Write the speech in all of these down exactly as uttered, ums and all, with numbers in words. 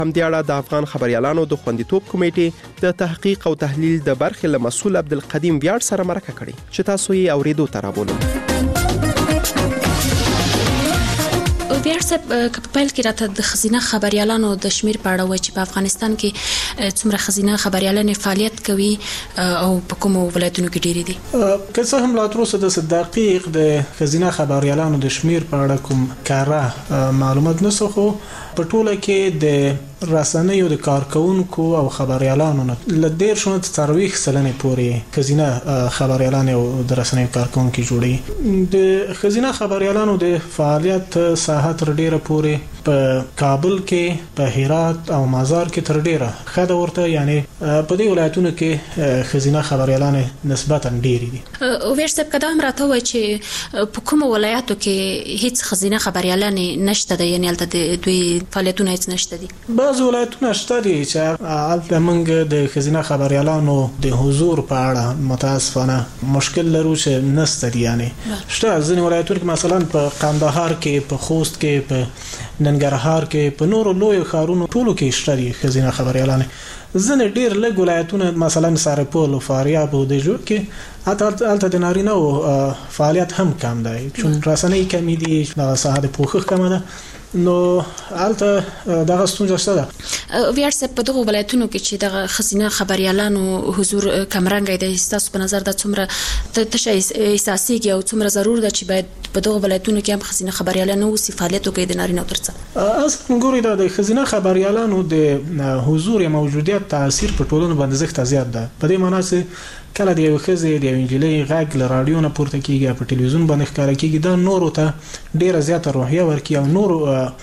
همدې اړه د افغان خبريالانو د خوندیتوب کمیټې د تحقیق او تحلیل د برخې له مسؤل عبدالقدیم ویاړ سره مرکه کړې چې تاسو یې اوریدو ته راولم. ویاړ صاحب که په پیل کې راته د ښځینه خبریالانو د شمیر په اړه وایي چې په افغانستان کې څومره ښځینه خبریالانې فعالیت کوي او په کومو ولایتونو کې ډېرې دي؟ که څه هم لا تر اوسه داسې دقیق د ښځینه خبریالانو د شمیر په اړه کوم کره معلومات نشته، خو په ټوله کې د رسنیو د کارکونکو او خبریالانو نه له دېرشو نه تر څلوېښت سلنې پورې ښځینه خبریالانې او د رسنیو کارکونکي جوړوي. د ښځینه خبریالانو د فعالیت ساحه تر ډیره پورې په کابل کې، په هرات او مزار کې تر ډیره ښه ده ورته، یعنی په دې ولایتونو کې ښځینه خبریالانې نسبتا ډېرې دي. ویاړ صاحب که دا هم راته ووایي چې په کومو ولایاتو کې هیڅ ښځینه خبریالانې نشته ده، یعنې هلته د دوی فعالیتونه هیڅ نشته دي؟ بعضې ولایتونه شته دي چې هلته موږ د ښځینه خبریالانو د حضور په اړه متاسفانه مشکل لرو چې نسته دي. یعنې شته ځینې ولایتونه کې مثلا په قندهار کې، په خوست کې، په ننګرهار کې، په نورو لویو ښارونو ټولو کې شته دي ښځینه خبریالانې. ځینې ډېر لږ ولایتونه مثلا سرپل او فاریاب او د جوړ کې هلته د نارینه‌و فعالیت هم کم دی، چون رسنۍ کمې دي، دغه ساحه د پوښښ کمه ده، نو هلته دغه ستونزه شته ده. ویاړ صاحب په دغو ولایتونو کې چې دغه ښځینه خبریالانو حضور کمرنګی دی، ستاسو په نظر دا څومره تشه احساسېږي او څومره ضرور ده چې باید په دغو ولایتونو کې هم ښځینه خبریالان اوسي، فعالیت وکړي د نارینه‌و تر څنګ؟ اصلا ګورئ دا د ښځینه خبریالانو د حضور یا موجودیت تاثیر په ټولنه باندې زښته زیات ده، په دې معنا چې کله د یو ښځې د یو نجلۍ غږ له راډیو نه پورته کېږي، په ټلویزیون باندې ښکاره کېږي، دا نورو ته ډېره زیاته روحیه ورکوي او نورو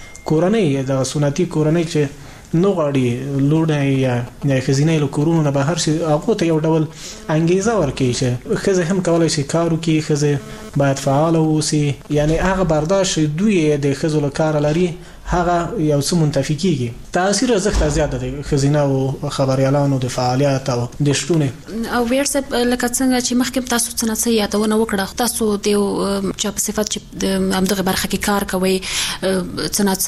کورنۍ دغه سنتي کورنۍ چې نه غواړي لوڼه یا ښځینه له کورونو نه بهر شي، هغو ته یو ډول انګیزه ورکوي چې ښځې هم کولی شي کار وکړي، ښځې باید فعاله واوسي، یعنې هغه برداشت دوی د ښځو له کاره لري هغه یو څه منتفي کېږي. تاثیر زښته زیات دی ښځینه او خبریالانو د فعالیت او د شتون. او ویاړ صاحب لکه څنګه چې مخکې تاسو څه نه څه یادونه وکړه، تاسو د یو چا په صفت چې د همدغه برخه کې کار کوئ، څه نه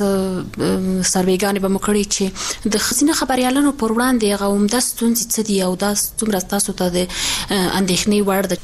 څه سروېګانې به مو کړي چې د ښځینه خبریالانو پر وړاندې هغه عمده ستونزې څه دي او دا څومره تاسو ته د اندېښنې وړ ده؟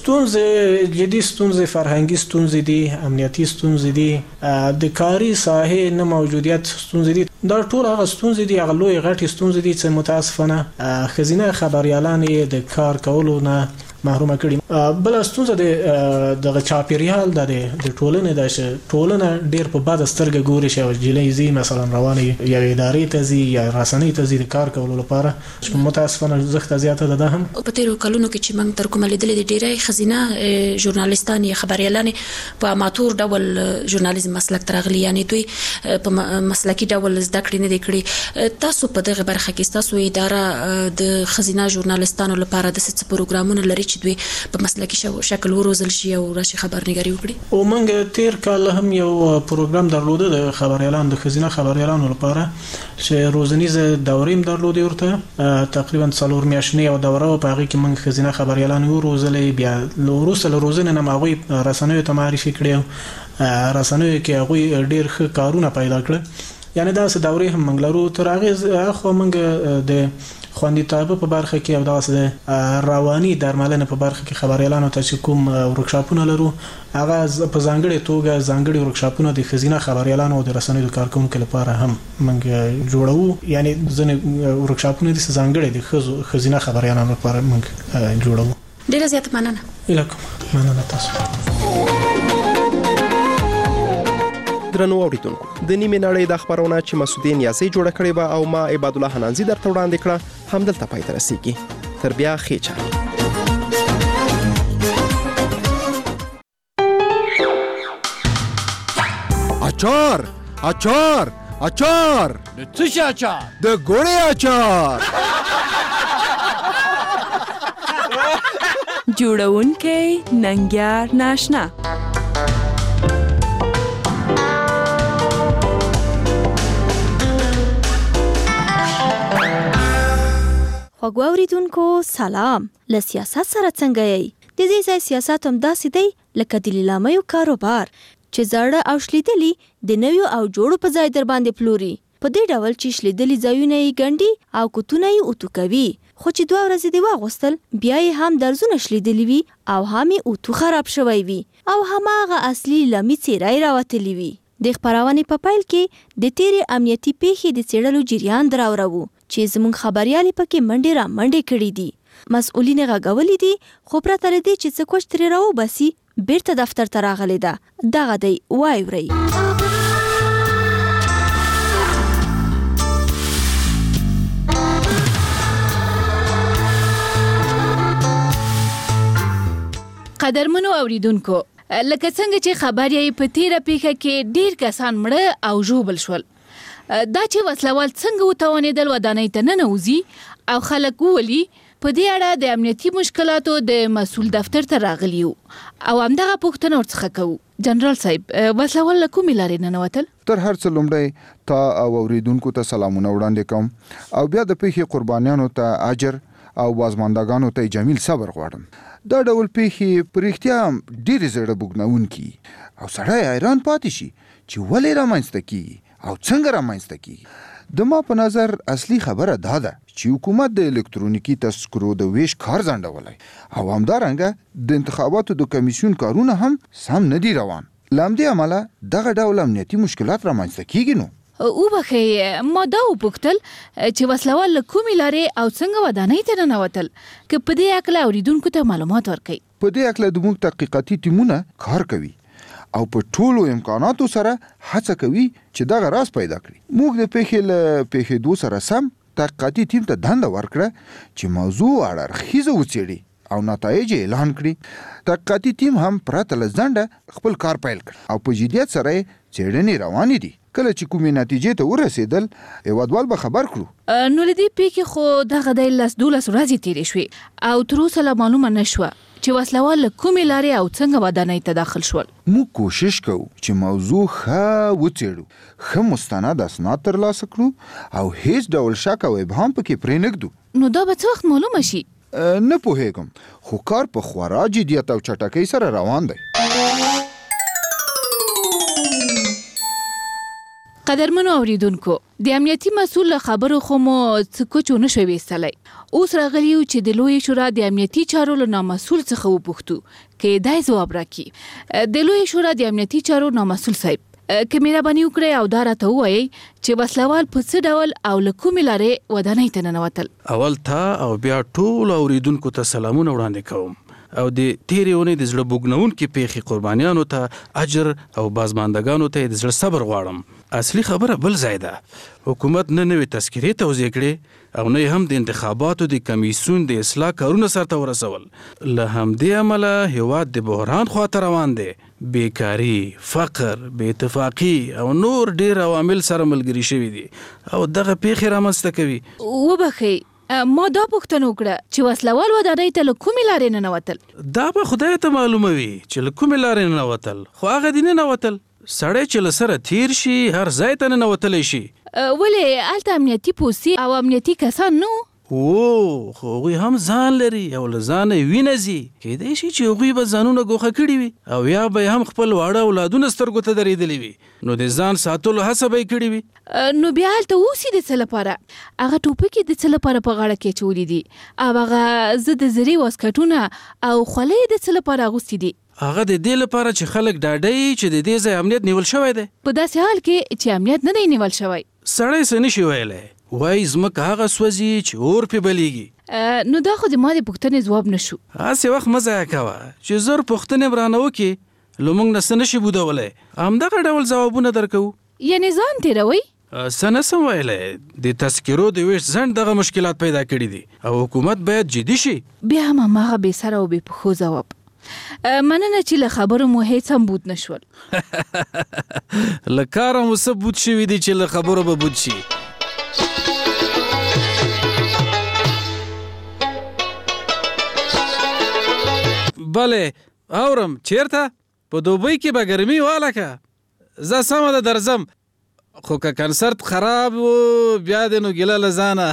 ستونزې جدي ستونزې فرهنګي ستونزې دي، امنیتي ستونزې دي، د کاري ساحې نه موجودیت ستونزې دي. دا ټول هغه ستونزې دي، هغه لوی غټې ستونزې دي چې متاسفانه ښځینه خبریالان یې د کار کولو نه محرومه کړي. بل ستونزه د دغه چاپیریال د د ټولنې د ټولنه ډیر په بد سترګه ګوري چې وجلې زی مثلا رواني یا ادارې ته زی یا رسنۍ ته زی د کار کولو لپاره متاسفانه زښته زیاته ده. هم په تیرو کلونو کې چې موږ تر کومه لیدلې د ډیرې ښځینه ژورنالیستان یا خبریالان په اماتور ډول ژورنالیزم مسلک ترغلي، یعنی دوی په مسلکي ډول زده کړې نه دي کړې. تاسو په دغه برخه کې تاسو اداره د ښځینه ژورنالیستانو لپاره د څه پروګرامونه لري چې دوی په مسلکي شکل وروزل شي او راشي خبرنګاري وکړي؟ او موږ تیر کال هم یو پروګرام درلوده د خبریالانو د ښځینه خبریالانو لپاره چې روزنیزه دورې درلوده، ورته تقریبا څلور میاشتې او دوره په هغه کې موږ ښځینه خبریالان وروزلې، بیا وروسته له روزنې نه هغوی رسنیو ته معرفي کړي، رسنیو کې هغوی ډېر ښه کارونه پیدا کړل. یعنی داسې دورې هم موږ لرو. تر هغې خوا موږ د خوندیتوب په برخه کې او داسې رواني درملنې په برخه کې خبریالانو ته چې کوم ورکشاپونه لرو، هغه په ځانګړې توګه ځانګړي ورکشاپونه د ښځینه خبریالانو او د رسنیو د کارکونکو لپاره هم موږ جوړوو. یعنی ځینې ورکشاپونه دي ځانګړي د ښځینه خبریالانو لپاره موږ جوړوو. ډېره زیاته مننه. الهکم مننه تاسو. درنو اوریدونکو، د نیمه نړۍ د خبرونه چې مسعودي نیازی جوړه کړې و او ما عباد الله حنانزي درته وړاندې کړه همدلته پای ته رسیږي. تر بیا ښې چارې. اچار اچار اچار د څه شي اچار؟ د ګوړې اچار. جوړونکی ننګیار ناشنا. خوږو اوریدونکو سلام. له سیاست سره څنګه یې؟ د دې ځای سیاست هم داسې دی لکه د لیلامیو کاروبار چې زاړه او شلیدلي د نویو او جوړو په ځای در باندې پلوري. په دې ډول چې شلیدلي ځایونه یې ګنډي او کوتونه یې اوتو کوي. خو چې دوه ورځې دې واغوستل بیا یې هم درزونه شلیدلي وي او هم یې اوتو خراب شوی وي او هماغه اصلي لمي څېره یې راوتلي وي. د خپرونې په پیل کې د تیرې امنیتي پیښې د څېړلو جریان دراوروو چې زموږ خبریالې پکې منډې را منډې کړي دي. مسؤلین یې غږولي دي خو پرته له دې چې څه کوچ ترې راوباسي بیرته دفتر ته راغلی ده. دغه دی واورئ. قدرمنو اوریدونکو، لکه څنګه چې خبر یې په تیره پیښه کې ډیر کسان مړه او ژوبل شول، دا چې وسلوال څنګه وتوانېدل ودانۍ ته ننوځي او خلک وولي، په دې اړه د امنیتي مشکلاتو د مسؤل دفتر ته راغلی یو او همدغه پوښتنه ورڅخه کوو. جنرال صاحب، وسلوال له کومې لارې ننوتل؟ تر هر څه لومړی تا او اوریدونکو ته سلامونه وړاندې کوم او بیا د پیښې قربانیانو ته اجر او بازماندګانو ته جمیل صبر غواړم. دا ډول پیښې په رښتیا ډېرې زړه بوږنونکي او سړی حیران پاتې شي چې ولې رامنځته کیږي او څنګه رامنځته کیږي. د ما په نظر اصلي خبره دا ده چې حکومت د الکترونیکي تذکرو د ویش کار ځنډولی او همدارنګه د انتخاباتو د کمیسیون کارونه هم سم نه دي روان. له همدې امله دغه ډول امنیتي مشکلات رامنځته کیږي. نو وبخئ، ما دا وپوښتل چې وسلوال له کومې لارې او څنګه ودانۍ ته ننوتل، که په دې هکله اوریدونکو ته معلومات ورکوي. په دې هکله زموږ تحقیقاتي ټیمونه کار کوي او په ټولو امکاناتو سره هڅه کوي چې دغه راز پیدا کړي. موږ د پیښې له پیښېدو سره سم تحقیقاتي ټیم ته دنده ورکړه چې موضوع اړخیزه وڅېړي او نتایج اعلان کړي. تحقیقاتي ټیم هم پرته له ځنډه خپل کار پیل کړ او په جدیت سره یې څېړنې روانې دي. کله چې کومې نتیجې ته ورسېدل هېوادوال به خبر کړو. نو له دې پیښې خو دغه دی لس دولس ورځې تېرې شوې او تر اوسه لا معلومه نه شوه چې وسلوال له کومې لارې او څنګه ودانۍ ته داخل شول. موږ کوشش کوو چې موضوع ښه وڅېړو، ښه مستند اسناد ترلاسه کړو او هیڅ ډول شک او ابهام پکې پرېنږدو. نو دا به څه وخت معلومه شي؟ نه پوهېږم، خو کار په خورا جدیت او چټکۍ سره روان دی. قدرمنو اوریدونکو، د امنیتي مسؤل له خبرو خو مو څه کوچ ونه شو ویستلی. اوس راغلی یو چې د لویې شورا د امنیتي چارو له نامسؤل څخه وپوښتو که دی ځواب راکړي. د لویې شورا د امنیتي چارو نامسؤل صاحب، که مهرباني وکړئ او دا راته ووایئ چې وسلوال په څه ډول او له کومې لارې ودانۍ ته ننوتل. اول تا او بیا ټول اوریدونکو ته سلامونه وړاندې کوم او د تیرې اونۍ د زړه بوږنونکې پیښې قربانیانو ته اجر او بازماندګانو ته د زړه صبر غواړم. اصلي خبره بل ځای ده. حکومت نه نوې تذکرې توضیح کړې او نه هم د انتخاباتو د کمیسیون د اصلاح کارونه سرته ورسول. له همدې امله هېواد د بحران خواته روان دی. بیکاري، فقر، بې اتفاقي او نور ډېر عوامل سره ملګري شوي دي او دغه پیښې رامنځته کوي. وبخئ، ما دا پوښتنه وکړه چې وسلوال ودانۍ ته له کومې لارې ننوتل. دا به خدای ته معلومه وي چې له کومې لارې ننوتل، خو هغه دې ننوتل. سړی چې له سره تیر شي هر ځای ته ننوتلی شي. ولې هلته امنیتي پوستې او امنیتي کسان نه وو؟ او خو هغوی هم ځان لري او له ځانه یې وینه ځي. کیدای شي چې هغوی به ځانونه ګوښه کړي وي او یا به یې هم خپل واړه اولادونه سترګو ته درېدلي وي، نو د ځان ساتلو هڅه به یې کړې وي. نو بیا هلته اوسي د څه لپاره؟ هغه ټوپکې د څه لپاره په غاړه کې اچولي دي او هغه ضد زرې واسکټونه او خولۍ د څه لپاره اغوستي دي؟ هغه د دې لپاره چې خلک ډاډه وي چې د دې ځای امنیت نیول شوی دی. په داسې حال کې چې امنیت نه دی نیول شوی، سړی څه نشي ویلی. وایي ځمکه هغه سوځي چې اور پې بلیږي. نو دا خو د ما د پوښتنې ځواب نه شو. هسې وخت مه ضایع کوه چې زر پوښتنې به رانه وکړي، له موږ نه څه نشي بودولی. همدغه ډول ځوابونه درکوو. یعنې ځان تېروئ؟ څه نسم ویلی. د تذکرو د ویش ځنډ دغه مشکلات پیدا کړي دي او حکومت باید جدي شي. بیا هم هماغه بې سره او بې پښو ځواب. مننه چې له خبرو مو هیڅ هم بود نشول. له کاره مو څه بود شوي دي چې له خبرو به بود شي. بلې اورم، چیرته؟ په دوبۍ کې به ګرمي واله که. زه سمه ده درځم، خو که کنسرت خراب و بیا دې نو ګیله له ځانه.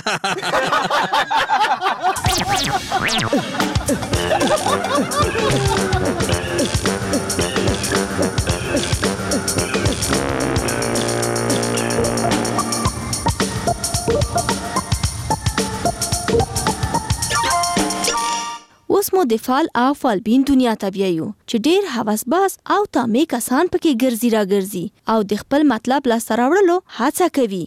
مو د فال او فالبین دنیا ته بیایو چې ډیر حوس باز او تامې کسان پکې ګرځي را ګرځي او د خپل مطلب لاسته راوړلو هڅه کوي.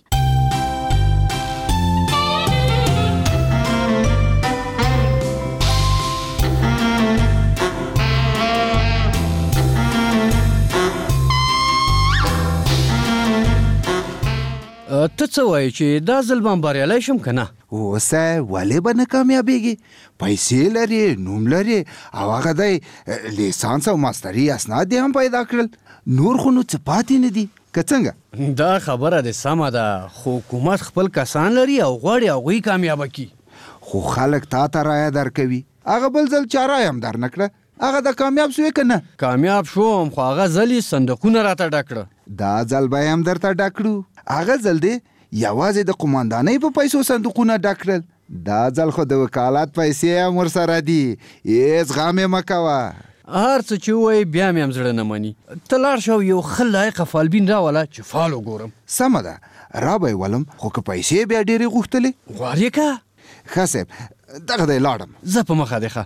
ته څه وایې چې دا ځل به بریالی شم که نه؟ اوسه ولې به نه کامیابېږي؟ پیسې لري، نوم لري او هغه دی لیسانس او ماستري اسناد دې هم پیدا کړل. نور خو نو څه پاتې نه دي که څنګه؟ دا خبره دې سمه ده، خو حکومت خپل کسان لري او غواړي هغوی کامیابه کړي. خو خلک تا ته رایه درکوي، هغه بل ځل چا رایه هم در نه کړه. هغه د کامیاب سوې که نه؟ کامیاب شوم، خو هغه ځل یې صندوقونه راته ډک کړه. دا ځل به یې هم درته ډک کړو. هغه ځل دی یوازې د قماندانۍ په پیسو صندوقونه ډک کړل. دا ځل خو د وکالت پیسې هم ورسره دي. هېڅ غم یې مه کوه. هر څه چې ووایي بیا مې هم زړه نه مني. ته لاړ شه او یو ښه لایقه فالبین راوله چې فال وګورم. سمه ده، را به یې ولم، خو که پیسې بیا ډېرې غوښتلې غوار یې که. ښه صاحب، دغه دی لاړم. زه په مخه دی ښه.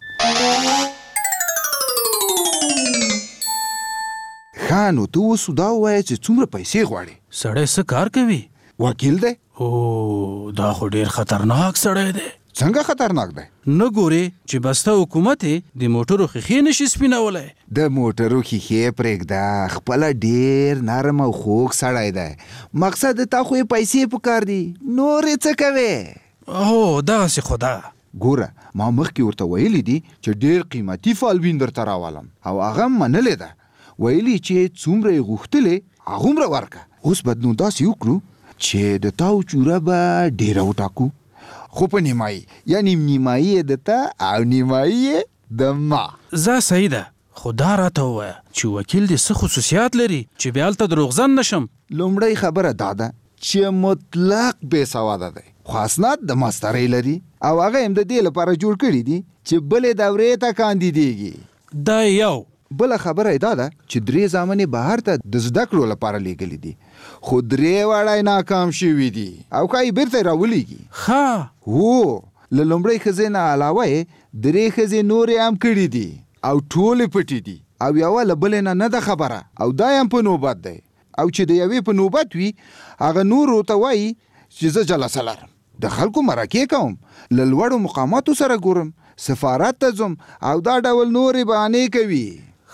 ښه نو ته اوس دا ووایه چې څومره پیسې غواړې؟ سړی څه کار کوي؟ وکیل دی. او دا خو ډیر خطرناک سړی دی. څنګه خطرناک دی؟ نه ګورې چې بسته حکومت د موټرو ښیښې نشي سپینولی. د موټرو ښیښې پرېږده، خپله ډېر نرم او خوږ سړی دی. مقصد تا خو یې پیسې پکار دي، نور یې څه کوې؟ هو دغسې خو ده. ګوره ما مخکې ورته ویلي دي چې ډېر قیمتي فالبین درته راولم او هغه هم منلې ده. ویلي چې څومره یې غوښتلې هغومره ورکه. اوس باید نو داسې وکړو چې د تا چوره به ډېره وټاکو، خو په نیمایي، یا نیم نیمایي یې د تا او نیمایي یې د ما. زه صحیح ده، خو دا راته ووایه چې وکیل دې څه خصوصیات لري چې بیا هلته دروغجن نشم؟ لومړی خبره دا ده چې مطلق بې سواده دی، خو اسناد د ماسترۍ لري او هغه هم د دې لپاره جوړ کړي دي چې بلې دورې ته کاندیدېږي. دا یو. بله خبره یې دا ده چې درې زامنې بهر ته د زده کړو لپاره لیږلي دي، خو درې واړه یې ناکام شوي دي او ښایي بیرته یې راولیږي. ښه. هو، له لومړۍ ښځې نه علاوه یې درې ښځې نورې هم کړي دي او ټولې پټې دي او یوه له بلې نه نه ده خبره او دا هم په نوبت دی. او چې د یوې په نوبت وي هغه نورو ته وایي چې زه جلسه لرم، د خلکو مرکې کوم، له لوړو مقاماتو سره ګورم، سفارت ته ځم او دا ډول نورې بهانې کوي.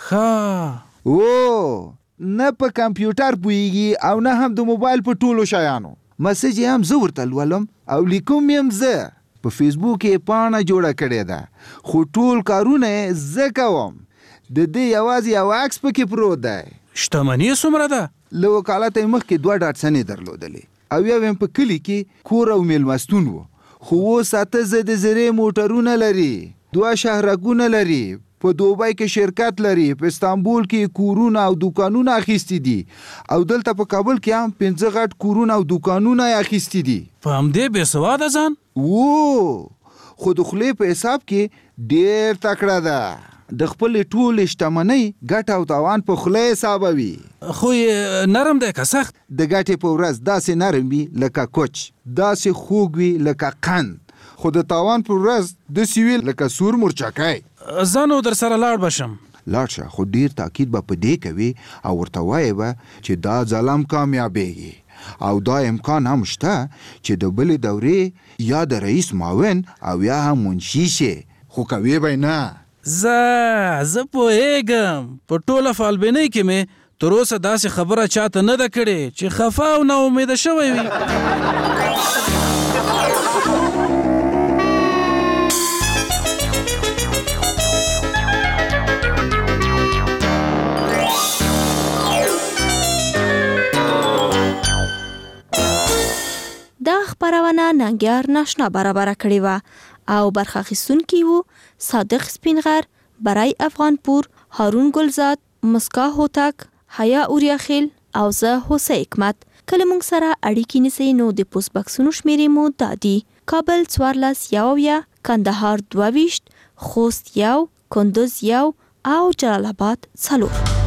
ښه. او نه په کمپیوټر پوهیږي او نه هم د موبایل په ټولو شیانو. مسج یې هم زه ورته لولم او لیکم یې هم زه. په فیسبوک یې پاڼه جوړه کړې ده، خو ټول کارونه یې زه کوم. د دې یوازې یو عکس پکې پروت دی. شتمني یې څومره ده؟ له وکالته یې مخکې دوه ډاټسنې درلودلې او یو یې په کلي کې کور او میلمستون و، خو اوس اته زده زرې موټرونه لري، دوه شهرکونه لري، په دوبۍ کې شرکت لري، په استانبول کې کورونه او دوکانونه اخیستي دي او دلته په کابل کې هم پنځه غټ کورونه او دوکانونه یې اخیستي دي. په همدې بې سواده ځان؟ و خو د خولې په حساب کې ډېر تکړه ده. د خپلې ټولې شتمنۍ ګټه او تاوان په خوله حسابوي. خو یې نرم دی که سخت؟ د ګټې په ورځ داسې نرم وي لکه کوچ، داسې خوږ وي لکه قند، خو د تاوان پر ورځ داسې وي لکه سور مرچکی. زه نو در سره لاړ بشم. لاړ شه، خو ډېر تاکید به په دې کوي او ورته وایې به چې دا ځل هم کامیابېږي او دا امکان هم شته چې د بلې دورې یا د رئیس معاون او یا هم منشي شي، خو کوي به نه. زه زه پوهېږم، په ټوله فالبینۍ کې مې تر اوسه داسې خبره چاته نه ده کړې چې خفه او نا امیده شوی وي. دا خبرونه ننګیار ناشنا برابر کړې وه او برخه اخیستونکي وو صادق سپینغر، برای افغانپور، هارون گلزاد، مسکا هوتک، حیا اوریاخیل او زه هوسه حکمت. کله موږ سره اړیکې نیسئ نو د پوسټ بکسونو شمیرې مو دا دي: کابل څوارلس یوویه، کندهار دوه ویشت، خوست یو، کندوز یو او جلال آباد څلور.